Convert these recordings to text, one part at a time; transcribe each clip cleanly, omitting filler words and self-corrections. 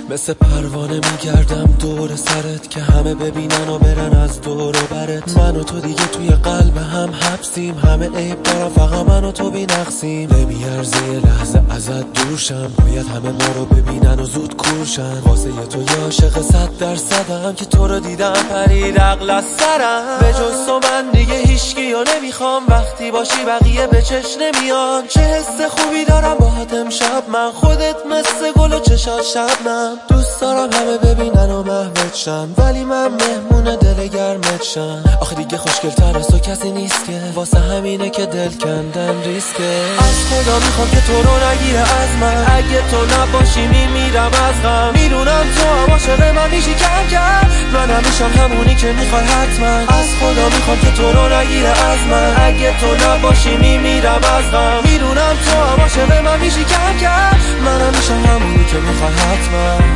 مثل پروانه میگردم دور سرت که همه ببینن و برن از دور و برت. من و تو دیگه توی قلب هم حبسیم، همه عیب دارم فقط من و تو بی نقصیم. نمیارزه یه لحظه ازت دورشم، باید همه ما رو ببینن و زود کورشن. واسه تو یه عاشق 100%م که تو رو دیدم پرید عقل از سرم. به جز تو من دیگه هیچکیو نمیخوام، وقتی باشی بقیه به چش نمیان. چه حس خوبی دارم باهات امشب من، خودت مثل گل و چشات شبنم. دوست دارم همه ببینن و محوت شن، ولی من مهمون دل گرمت شم. آخه دیگه خوشگل‌تر از تو کسی نیست که، واسه همینه که دل کندن ریسکه. از خدا میخوام که تو رو نگیره از من، اگه تو نباشی میمیرم از غم. میدونم تو هم عاشق من میشی کم کم، منم میشم همونی که میخوای حتما. از خدا میخوام که تو رو نگیره از من، اگه تو نباشی میمیرم از غم. میدونم تو هم عاشق من میشی کم کم، منم میشم همونی که میخوای حتما.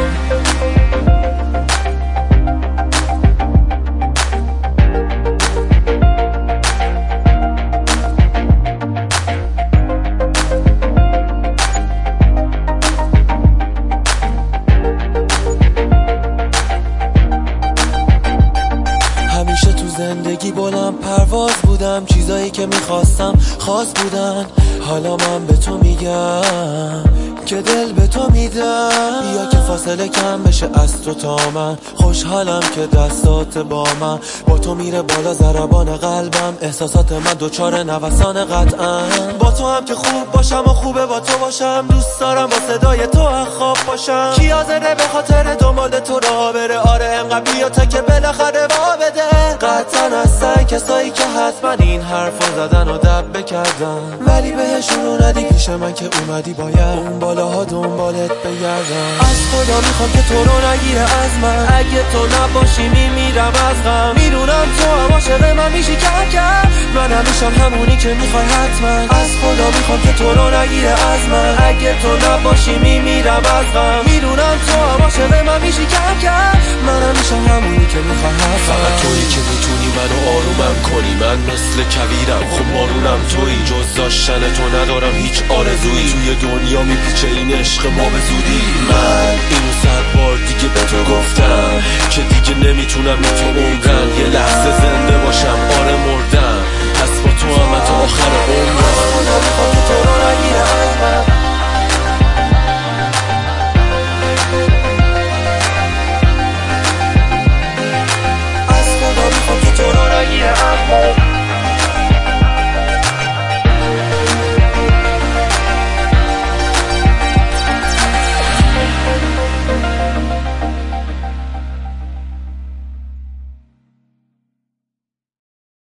زندگی بلند پرواز بودم، چیزایی که میخواستم خاص بودن. حالا من به تو میگم که دل به تو میدم، بیا که فاصله کم بشه از تو تا من. خوشحالم که دستات با من، با تو میره بالا ضربان قلبم. احساسات من دوچار نوسان قطعا، با تو هم که خوب باشم و خوبه با تو باشم. دوست دارم با صدای تو خواب باشم. کی حاضره به خاطر دنبال تو راه بره؟ آره انقدر بیا تا که بالاخره وا بده. قطعا هستن کسایی که حتما این حرفو زدن و دب کردن، ولی بهشون رو ندی پیش من که اومدی باید اون بالاها دنبالت بگردم. از خدا میخوام که تو رو نگیره از من، اگه تو نباشی میمیرم از غم. میدونم تو هم عاشق من میشی کم کم، منم میشم همونی که میخوای حتما. از خدا میخوام که تو رو نگیره از من، اگه تو نباشی میمیرم از غم. میدونم تو هم عاشق من میشی کم کم، منم میشم همونی که میخوای حتما. فقط تویی که میتونی منو آرومم کنی، من مثل کویرم خب بارونم تویی. جز داشتن تو ندارم هیچ آرزویی، توی دنیا میپیچه این عشق ما به زودی. من اینو 100 بار دیگه به تو گفتم که دیگه نمیتونم بی تو عمرم. یه لحظه زنده باشم آره مردم، پس با تو هم تا آخر عمرم.